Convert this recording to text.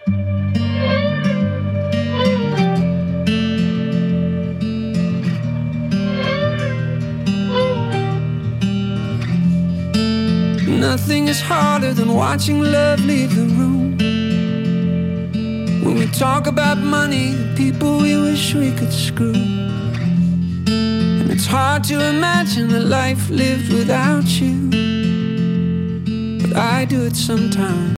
Nothing is harder than watching love leave the room. When we talk about money, the people we wish we could screw. And it's hard to imagine a life lived without you, but I do it sometimes.